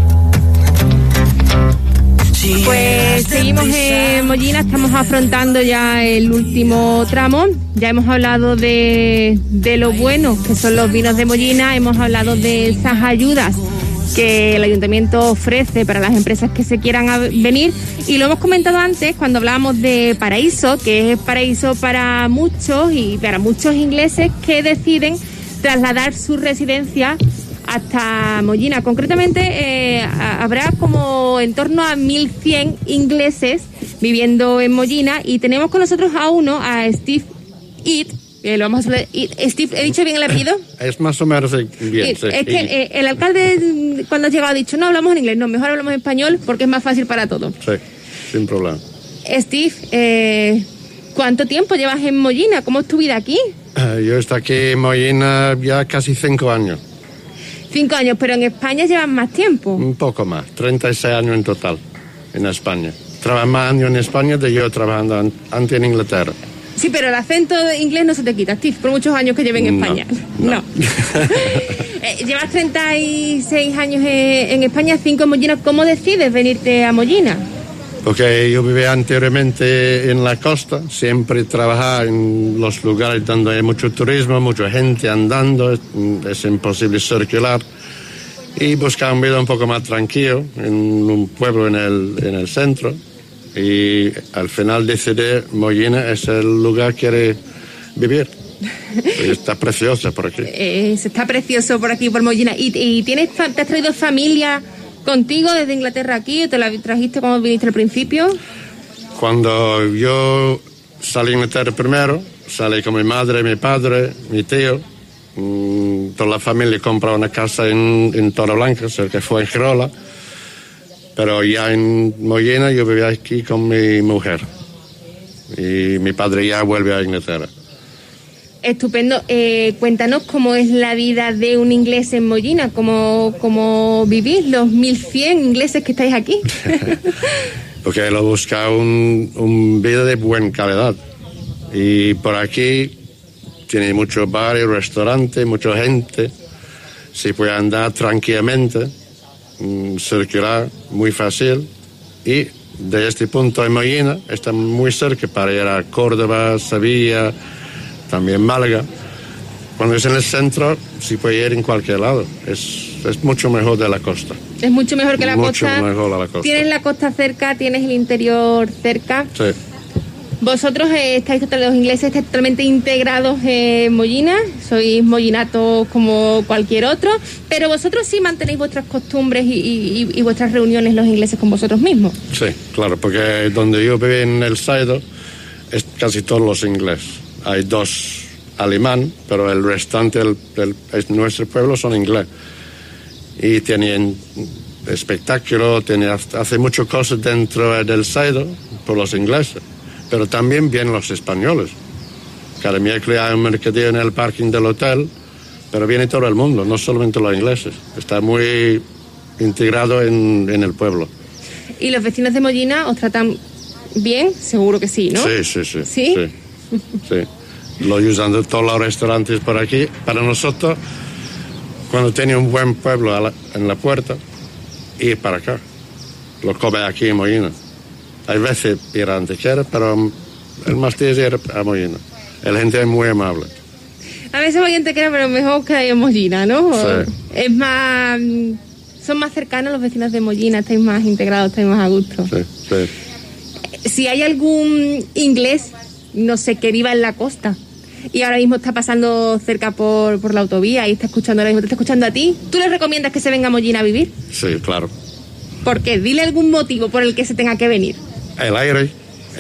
Pues seguimos en Mollina, estamos afrontando ya el último tramo. Ya hemos hablado de lo bueno que son los vinos de Mollina, hemos hablado de esas ayudas que el ayuntamiento ofrece para las empresas que se quieran venir, y lo hemos comentado antes cuando hablábamos de Paraíso, que es paraíso para muchos y para muchos ingleses que deciden trasladar su residencia hasta Mollina. Concretamente habrá como en torno a 1.100 ingleses viviendo en Mollina, y tenemos con nosotros a Steve Eat. Lo vamos a Steve, ¿he dicho bien el apellido? Es más o menos bien, sí. Es que el alcalde cuando ha llegado ha dicho, no hablamos en inglés, no, mejor hablamos en español porque es más fácil para todos. Sí, sin problema. Steve, ¿cuánto tiempo llevas en Mollina? ¿Cómo es tu vida aquí? Yo estoy aquí en Mollina ya casi 5 años. 5 años, pero en España llevan más tiempo. Un poco más, 36 años en total en España. Trabajo más años en España de yo trabajando antes en Inglaterra. Sí, pero el acento inglés no se te quita, Steve, por muchos años que lleven en España. No. Llevas 36 años en España, 5 en Mollina. ¿Cómo decides venirte a Mollina? Porque yo vivía anteriormente en la costa, siempre trabajaba en los lugares donde hay mucho turismo, mucha gente andando, es imposible circular. Y buscaba un vida un poco más tranquilo en un pueblo en el centro. Y al final decidí, Mollina es el lugar que quiere vivir. Está precioso por aquí. Está precioso por aquí, por Mollina. ¿Y te has traído familia contigo desde Inglaterra aquí o te la trajiste cuando viniste al principio? Cuando yo salí a Inglaterra primero, salí con mi madre, mi padre, mi tío. Toda la familia compró una casa en Torreblanca, cerca de Fuengirola. Pero ya en Mollina yo vivía aquí con mi mujer. Y mi padre ya vuelve a Inglaterra. Estupendo. Cuéntanos cómo es la vida de un inglés en Mollina, cómo vivís los 1.100 ingleses que estáis aquí. Porque lo busca un vida de buena calidad. Y por aquí tiene muchos bares, restaurantes, mucha gente. Se puede andar tranquilamente, circular muy fácil. Y de este punto en Mollina está muy cerca para ir a Córdoba, Sevilla, también Málaga. Cuando es en el centro, se puede ir en cualquier lado. Es mucho mejor de la costa. Es mucho mejor que la costa. Mucho mejor la costa. Tienes la costa cerca, tienes el interior cerca. Sí. Vosotros los ingleses estáis totalmente integrados en Mollina, sois mollinatos como cualquier otro, pero vosotros sí mantenéis vuestras costumbres y vuestras reuniones los ingleses con vosotros mismos. Sí, claro, porque donde yo viví en el Saido, es casi todos los ingleses. Hay 2 alemán, pero el restante nuestro pueblo son inglés. Y tienen espectáculo, hace muchas cosas dentro del Saido por los ingleses. Pero también vienen los españoles. Cada miércoles hay un mercadillo en el parking del hotel, pero viene todo el mundo, no solamente los ingleses. Está muy integrado en el pueblo. ¿Y los vecinos de Mollina os tratan bien? Seguro que sí, ¿no? Sí. ¿Sí? Sí. Lo usan de todos los restaurantes por aquí. Para nosotros, cuando tiene un buen pueblo en la puerta, ir para acá. Lo come aquí en Mollina. Hay veces ir a Antequera, pero el más tío es ir a Mollina. La gente es muy amable. A veces voy a Antequera, pero mejor que hay en Mollina, ¿no? Sí. Es más... Son más cercanos los vecinos de Mollina, estáis más integrados, estáis más a gusto. Sí. Si hay algún inglés, no sé, que viva en la costa y ahora mismo está pasando cerca por la autovía y está escuchando ahora mismo, te está escuchando a ti, ¿tú le recomiendas que se venga a Mollina a vivir? Sí, claro. ¿Por qué? Dile algún motivo por el que se tenga que venir. El aire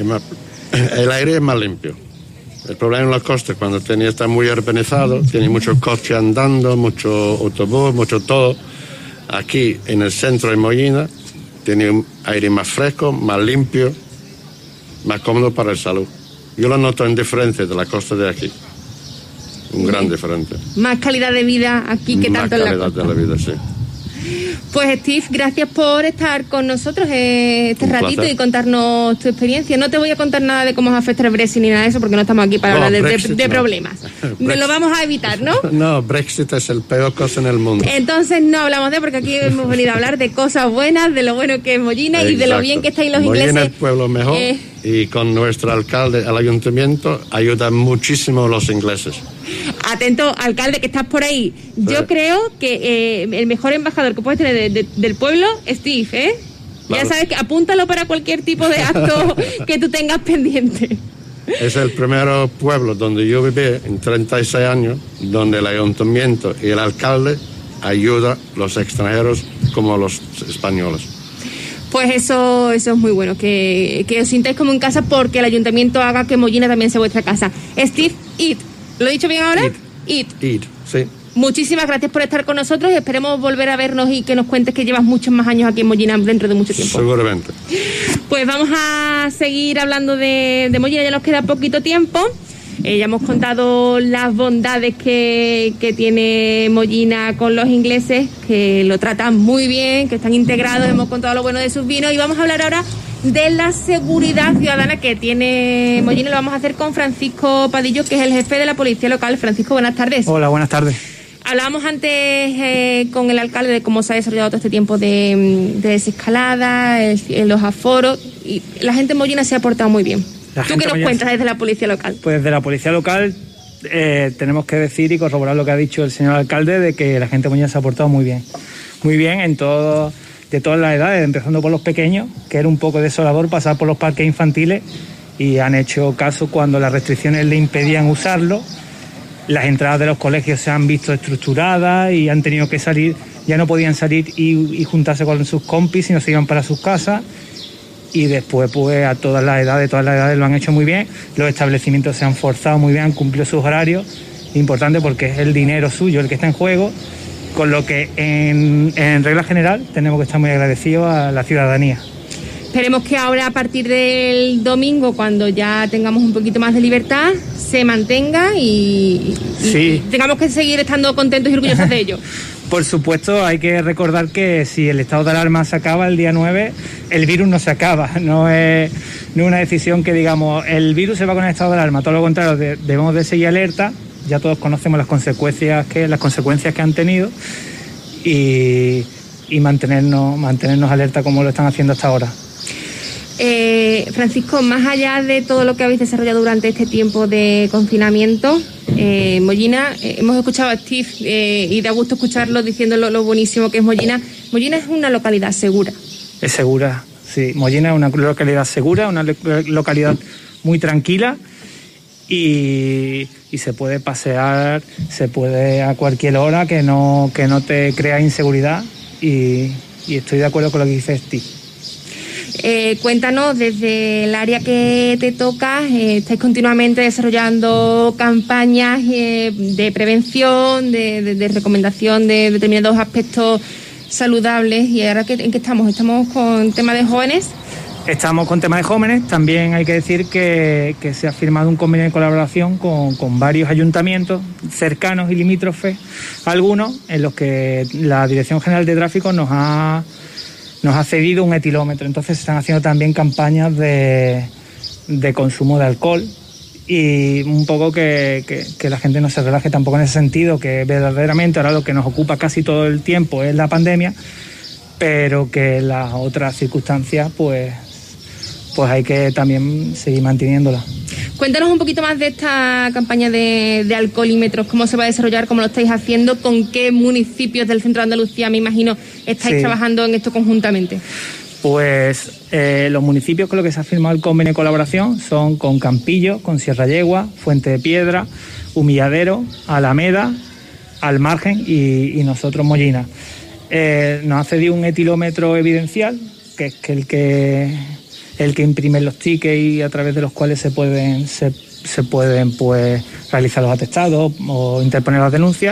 es más limpio. El problema en la costa, cuando está muy urbanizado, tiene muchos coches andando, mucho autobús, mucho todo. Aquí, en el centro de Mollina, tiene un aire más fresco, más limpio, más cómodo para la salud. Yo lo noto en diferencia de la costa de aquí. Un gran diferente. Más calidad de vida aquí que tanto en la costa. Más calidad de la vida, sí. Pues Steve, gracias por estar con nosotros este ratito placer. y contarnos tu experiencia. No te voy a contar nada de cómo os afecta el Brexit ni nada de eso porque no estamos aquí para hablar de problemas. Lo vamos a evitar, ¿no? No, Brexit es el peor cosa en el mundo. Entonces no hablamos porque aquí hemos venido a hablar de cosas buenas, de lo bueno que es Mollina y de lo bien que estáis los ingleses. Mollina es el pueblo mejor y con nuestro alcalde, el ayuntamiento, ayudan muchísimo a los ingleses. Atento, alcalde, que estás por ahí. Yo creo que el mejor embajador que puedes tener del pueblo es Steve, ¿eh? Claro. Ya sabes que apúntalo para cualquier tipo de acto que tú tengas pendiente. Es el primer pueblo donde yo viví en 36 años, donde el ayuntamiento y el alcalde ayudan a los extranjeros como a los españoles. Pues eso es muy bueno, que os sintáis como en casa porque el ayuntamiento haga que Mollina también sea vuestra casa. Steve, ¿lo he dicho bien ahora? Sí. Muchísimas gracias por estar con nosotros y esperemos volver a vernos y que nos cuentes que llevas muchos más años aquí en Mollina dentro de mucho tiempo. Seguramente. Pues vamos a seguir hablando de Mollina, ya nos queda poquito tiempo. Ya hemos contado las bondades que tiene Mollina con los ingleses, que lo tratan muy bien, que están integrados, hemos contado lo bueno de sus vinos y vamos a hablar ahora de la seguridad ciudadana que tiene Mollina. Lo vamos a hacer con Francisco Padillo, que es el jefe de la policía local. Francisco, buenas tardes. Hola, buenas tardes. Hablábamos antes con el alcalde de cómo se ha desarrollado todo este tiempo de desescalada, los aforos, y la gente en Mollina se ha portado muy bien. ¿Tú qué nos cuentas desde la policía local? Pues desde la policía local tenemos que decir y corroborar lo que ha dicho el señor alcalde, de que la gente de Mollina se ha portado muy bien de todas las edades, empezando por los pequeños, que era un poco desolador pasar por los parques infantiles, y han hecho caso cuando las restricciones le impedían usarlo. Las entradas de los colegios se han visto estructuradas y han tenido que salir, ya no podían salir y juntarse con sus compis, sino se iban para sus casas. Y después, pues, a todas las edades lo han hecho muy bien. Los establecimientos se han forzado muy bien, han cumplido sus horarios. Importante, porque es el dinero suyo el que está en juego, con lo que en regla general tenemos que estar muy agradecidos a la ciudadanía. Esperemos que ahora, a partir del domingo, cuando ya tengamos un poquito más de libertad, se mantenga y tengamos que seguir estando contentos y orgullosos de ello. Por supuesto, hay que recordar que si el estado de alarma se acaba el día 9, el virus no se acaba. No es una decisión que digamos, el virus se va con el estado de alarma. Todo lo contrario, debemos de seguir alerta. Ya todos conocemos las consecuencias que han tenido y mantenernos alerta como lo están haciendo hasta ahora. Francisco, más allá de todo lo que habéis desarrollado durante este tiempo de confinamiento, Mollina, hemos escuchado a Steve y da gusto escucharlo diciendo lo buenísimo que es Mollina. Mollina es una localidad segura. Es segura, sí. Mollina es una localidad segura, una localidad muy tranquila y se puede pasear, se puede a cualquier hora, que no te crea inseguridad, y estoy de acuerdo con lo que dice Steve. Cuéntanos, desde el área que te toca, estáis continuamente desarrollando campañas de prevención, de recomendación de determinados aspectos saludables, y ahora ¿en qué estamos? ¿Estamos con tema de jóvenes? Estamos con tema de jóvenes. También hay que decir que se ha firmado un convenio de colaboración con varios ayuntamientos cercanos y limítrofes, algunos en los que la Dirección General de Tráfico nos ha cedido un etilómetro. Entonces se están haciendo también campañas de consumo de alcohol, y un poco que la gente no se relaje tampoco en ese sentido, que verdaderamente ahora lo que nos ocupa casi todo el tiempo es la pandemia, pero que las otras circunstancias pues hay que también seguir manteniéndola. Cuéntanos un poquito más de esta campaña de alcoholímetros, cómo se va a desarrollar, cómo lo estáis haciendo, con qué municipios del centro de Andalucía, me imagino, estáis trabajando en esto conjuntamente. Pues los municipios con los que se ha firmado el convenio de colaboración son con Campillo, con Sierra Yegua, Fuente de Piedra, Humilladero, Alameda, Al Margen y nosotros Mollina. Nos ha cedido un etilómetro evidencial, que es el que imprime los tickets y a través de los cuales se pueden pues realizar los atestados o interponer las denuncias,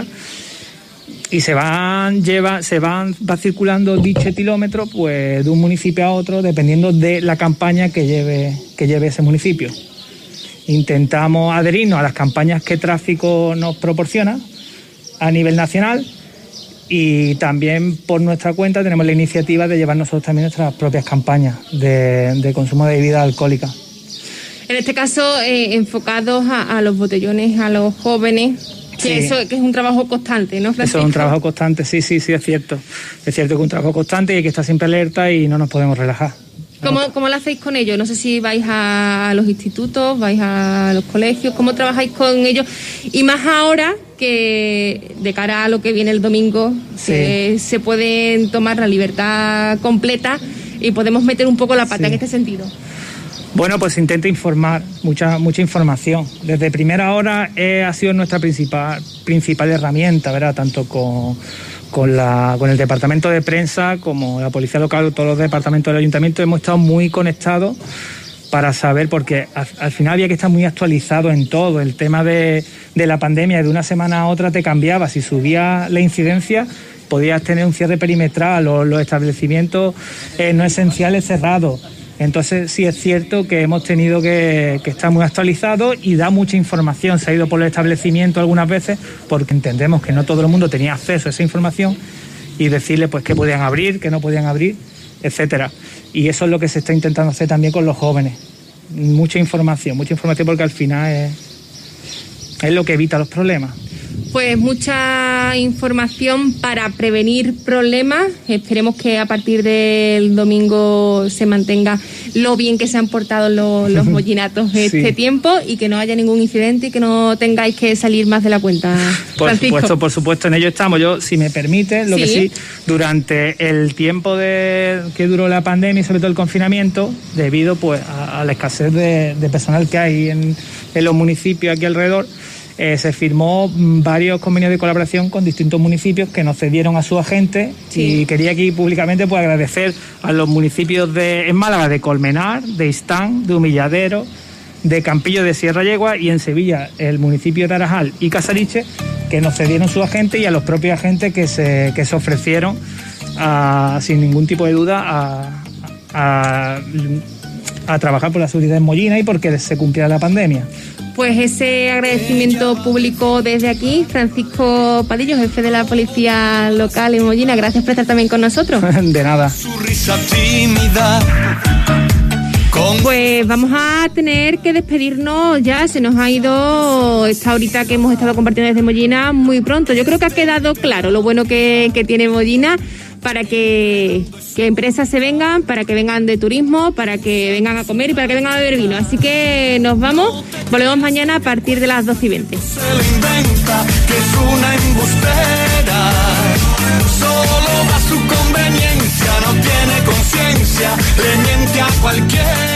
y va circulando dicho etilómetro pues de un municipio a otro dependiendo de la campaña que lleve ese municipio. Intentamos adherirnos a las campañas que tráfico nos proporciona a nivel nacional, y también por nuestra cuenta tenemos la iniciativa de llevar nosotros también nuestras propias campañas de consumo de bebidas alcohólicas. En este caso, enfocados a los botellones, a los jóvenes, que eso que es un trabajo constante, ¿no, Francisco? Eso es un trabajo constante, sí, es cierto. Es cierto que es un trabajo constante y hay que estar siempre alerta y no nos podemos relajar. ¿Cómo lo hacéis con ellos? No sé si vais a los institutos, vais a los colegios, ¿cómo trabajáis con ellos? Y más ahora que de cara a lo que viene el domingo, se pueden tomar la libertad completa y podemos meter un poco la pata en este sentido. Bueno, pues intento informar, mucha información. Desde primera hora ha sido nuestra principal herramienta, ¿verdad? Tanto con el departamento de prensa como la policía local, todos los departamentos del ayuntamiento, hemos estado muy conectados para saber, porque al final había que estar muy actualizado en todo. El tema de la pandemia, de una semana a otra te cambiaba. Si subía la incidencia, podías tener un cierre perimetral, los establecimientos no esenciales cerrados. Entonces sí es cierto que hemos tenido que estar muy actualizados, y da mucha información. Se ha ido por el establecimiento algunas veces porque entendemos que no todo el mundo tenía acceso a esa información, y decirle pues qué podían abrir, qué no podían abrir, etcétera. Y eso es lo que se está intentando hacer también con los jóvenes. Mucha información porque al final es lo que evita los problemas. Pues mucha información para prevenir problemas. Esperemos que a partir del domingo se mantenga lo bien que se han portado los mollinatos este tiempo y que no haya ningún incidente y que no tengáis que salir más de la cuenta. Francisco. Por supuesto, en ello estamos. Yo, si me permite, lo que sí, durante el tiempo que duró la pandemia y sobre todo el confinamiento, debido pues a la escasez de personal que hay en los municipios aquí alrededor, se firmó varios convenios de colaboración con distintos municipios que nos cedieron a sus agentes y quería aquí públicamente pues agradecer a los municipios en Málaga de Colmenar, de Istán, de Humilladero, de Campillo de Sierra Yegua y en Sevilla el municipio de Tarajal y Casariche, que nos cedieron sus agentes, y a los propios agentes que se ofrecieron sin ningún tipo de duda a trabajar por la seguridad en Mollina y porque se cumpliera la pandemia. Pues ese agradecimiento público desde aquí. Francisco Padillo, jefe de la Policía Local en Mollina, gracias por estar también con nosotros. De nada. Pues vamos a tener que despedirnos ya, se nos ha ido esta horita que hemos estado compartiendo desde Mollina muy pronto. Yo creo que ha quedado claro lo bueno que tiene Mollina para que empresas se vengan, para que vengan de turismo, para que vengan a comer y para que vengan a beber vino. Así que nos vamos, volvemos mañana a partir de las 12:20. Se le inventa que es una embustera, solo da su conveniencia, no tiene conciencia, le miente a cualquiera.